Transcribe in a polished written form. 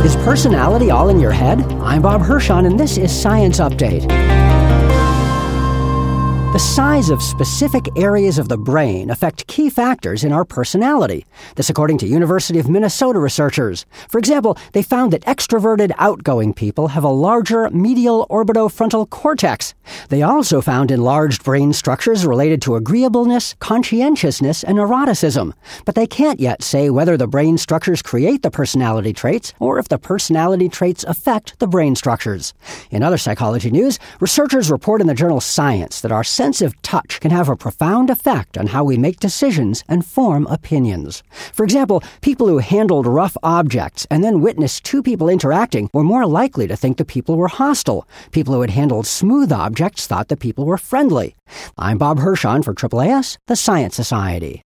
Is personality all in your head? I'm Bob Hirschon, and this is Science Update. The size of specific areas of the brain affect key factors in our personality. This according to University of Minnesota researchers. For example, they found that extroverted, outgoing people have a larger medial orbitofrontal cortex. They also found enlarged brain structures related to agreeableness, conscientiousness, and neuroticism. But they can't yet say whether the brain structures create the personality traits or if the personality traits affect the brain structures. In other psychology news, researchers report in the journal Science that our sense of touch can have a profound effect on how we make decisions and form opinions. For example, people who handled rough objects and then witnessed two people interacting were more likely to think the people were hostile. People who had handled smooth objects thought the people were friendly. I'm Bob Hirschon for AAAS, the Science Society.